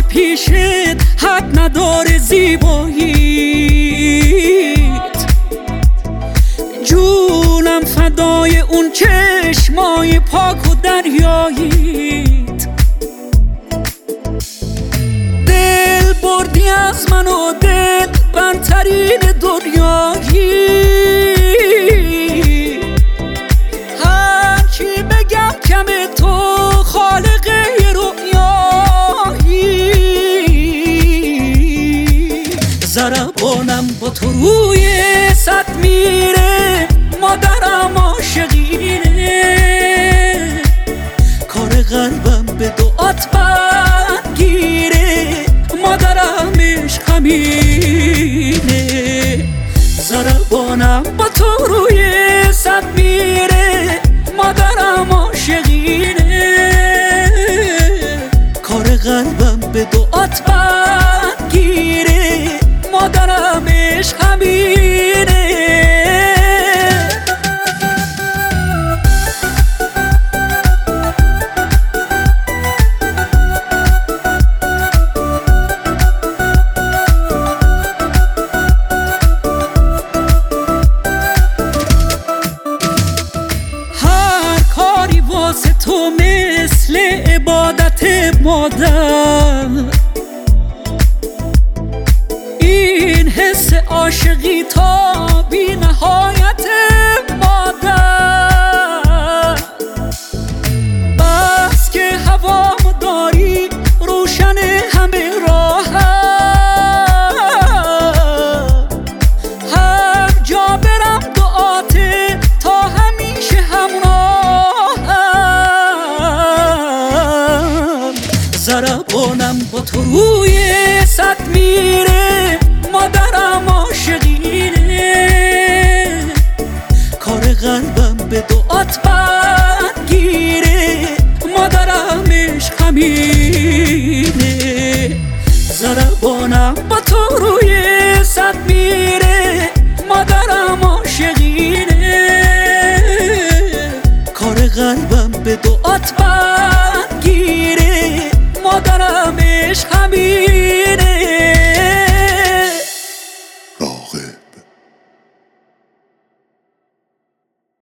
پیشت حد نداره زیباییت، جونم فدای اون چشمای پاک و دریاییت. دل بردی از من و دل برترین دنیایی، هرچی بگم کمه تو خالق رؤیایی. ضربانم با تو روی سد میره، مادرم عاشقینه، کار قلبم به دعات برگیره، مادرم عشق همینه. ضربانم با تو روی سد میره، مادرم عاشقینه، کار قلبم به دعات برگیره، مادرم عشق همینه. واسه تو مثل عبادت مادر، این حس عاشقی تا بی نهایت مادر. بس که هوامو داری روشن همه راهم، هر جا برم دعاته تا همیشه همراهم. ضربانم با تو روی سد میره، مادرم عاشقینه، کار قلبم به دعات برگیره، مادرم عشق همینه. ضربانم با تو روی سد میره، مادرم عاشقینه، کار قلبم به دعات برگیره، مادرم عشق همینه.